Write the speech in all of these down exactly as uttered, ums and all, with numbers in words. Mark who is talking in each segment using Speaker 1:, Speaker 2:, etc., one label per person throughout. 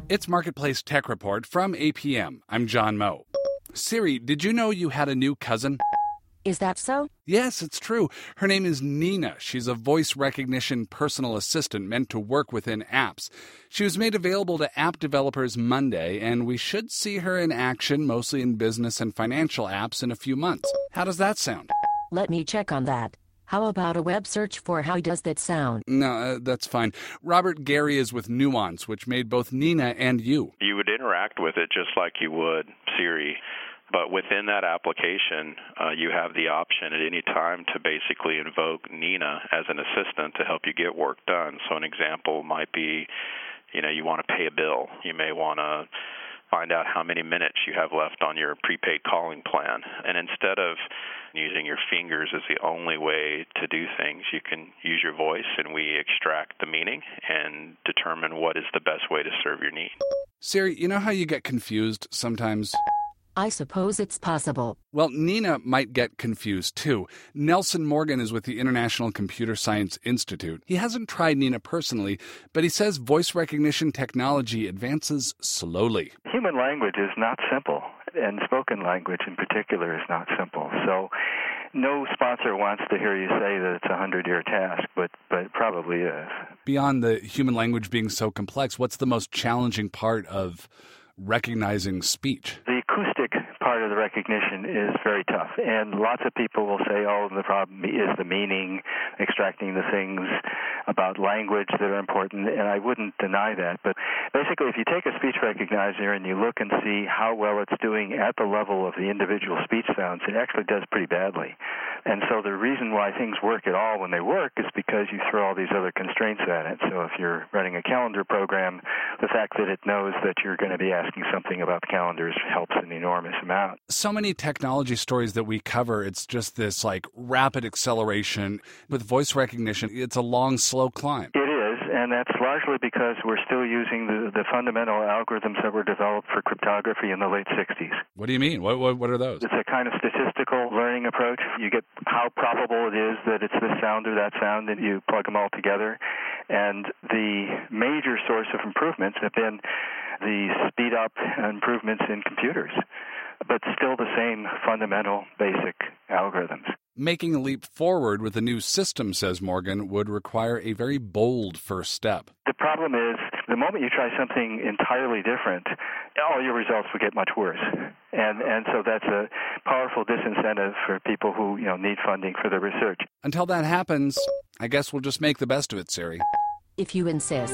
Speaker 1: It's Marketplace Tech Report from A P M. I'm John Moe. Siri, did you know you had a new cousin?
Speaker 2: Is that so?
Speaker 1: Yes, it's true. Her name is Nina. She's a voice recognition personal assistant meant to work within apps. She was made available to app developers Monday, and we should see her in action, mostly in business and financial apps, in a few months. How does that sound?
Speaker 2: Let me check on that. How about a web search for how does that sound?
Speaker 1: No, uh, that's fine. Robert Gary is with Nuance, which made both Nina and you.
Speaker 3: You would interact with it just like you would Siri. But within that application, uh, you have the option at any time to basically invoke Nina as an assistant to help you get work done. So an example might be, you know, you want to pay a bill. You may want to find out how many minutes you have left on your prepaid calling plan. And instead of using your fingers as the only way to do things, you can use your voice, and we extract the meaning and determine what is the best way to serve your need.
Speaker 1: Siri, you know how you get confused sometimes?
Speaker 2: I suppose it's possible.
Speaker 1: Well, Nina might get confused, too. Nelson Morgan is with the International Computer Science Institute. He hasn't tried Nina personally, but he says voice recognition technology advances slowly.
Speaker 4: Human language is not simple, and spoken language in particular is not simple. So no sponsor wants to hear you say that it's a hundred-year task, but, but it probably is.
Speaker 1: Beyond the human language being so complex, what's the most challenging part of recognizing speech?
Speaker 4: The acoustic part of the recognition is very tough, and lots of people will say, oh, the problem is the meaning, extracting the things about language that are important, and I wouldn't deny that. But basically, if you take a speech recognizer and you look and see how well it's doing at the level of the individual speech sounds, it actually does pretty badly. And so the reason why things work at all when they work is because you throw all these other constraints at it. So if you're running a calendar program, the fact that it knows that you're going to be asking something about the calendars helps an enormous amount.
Speaker 1: So many technology stories that we cover, it's just this like rapid acceleration. With voice recognition, it's a long, slow climb.
Speaker 4: It is, and that's largely because we're still using the, the fundamental algorithms that were developed for cryptography in the late sixties.
Speaker 1: What do you mean? What, what, what are those?
Speaker 4: It's a kind of statistical learning approach. You get how probable it is that it's this sound or that sound, and you plug them all together. And the major source of improvements have been the speed-up improvements in computers, but still the same fundamental basic algorithms.
Speaker 1: Making a leap forward with a new system, says Morgan, would require a very bold first step.
Speaker 4: The problem is, the moment you try something entirely different, all your results will get much worse. And and so that's a powerful disincentive for people who, you know, need funding for their research.
Speaker 1: Until that happens, I guess we'll just make the best of it, Siri.
Speaker 2: If you insist.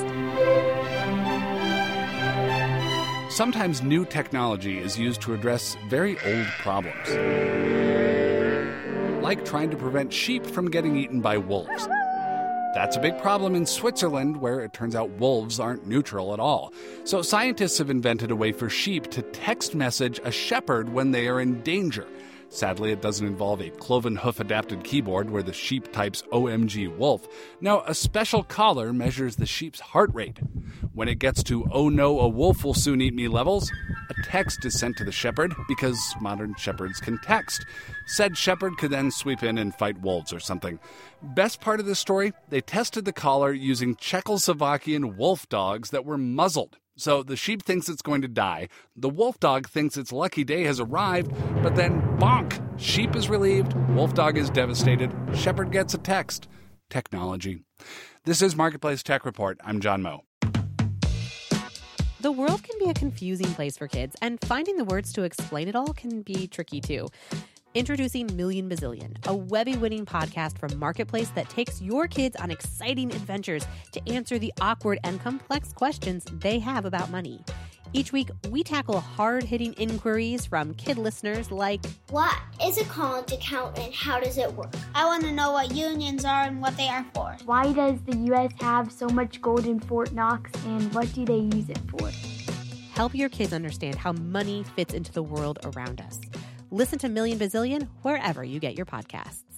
Speaker 1: Sometimes new technology is used to address very old problems, like trying to prevent sheep from getting eaten by wolves. That's a big problem in Switzerland, where it turns out wolves aren't neutral at all. So scientists have invented a way for sheep to text message a shepherd when they are in danger. Sadly, it doesn't involve a cloven hoof-adapted keyboard where the sheep types O M G wolf. No, a special collar measures the sheep's heart rate. When it gets to "oh no, a wolf will soon eat me" levels, a text is sent to the shepherd because modern shepherds can text. Said shepherd could then sweep in and fight wolves or something. Best part of this story, they tested the collar using Czechoslovakian wolf dogs that were muzzled. So the sheep thinks it's going to die. The wolf dog thinks its lucky day has arrived, but then bonk! Sheep is relieved, wolf dog is devastated, shepherd gets a text. Technology. This is Marketplace Tech Report. I'm John Moe.
Speaker 5: The world can be a confusing place for kids, and finding the words to explain it all can be tricky too. Introducing Million Bazillion, a Webby-winning podcast from Marketplace that takes your kids on exciting adventures to answer the awkward and complex questions they have about money. Each week, we tackle hard-hitting inquiries from kid listeners like,
Speaker 6: what is a college account and how does it work? I want to know what unions are and what they are for.
Speaker 7: Why does the U S have so much gold in Fort Knox, and what do they use it for?
Speaker 5: Help your kids understand how money fits into the world around us. Listen to Million Bazillion wherever you get your podcasts.